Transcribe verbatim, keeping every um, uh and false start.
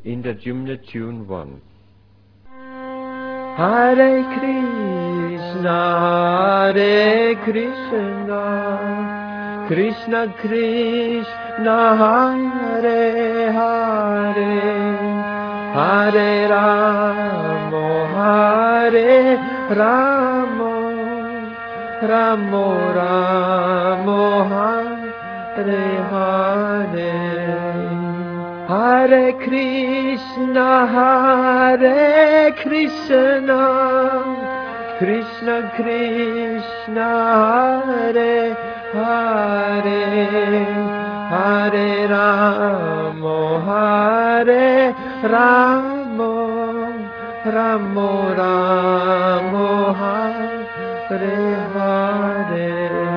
in the Jumna tune one. Hare Krishna, Hare Krishna, Krishna Krishna, Hare Hare, Hare Ramo, Hare Ramo, Ramo Ramo, Hare Hare. Hare Krishna, Hare Krishna, Krishna Krishna, Hare Hare, Hare Ramo, Hare Ramo, Ramo Ramo, Hare Hare.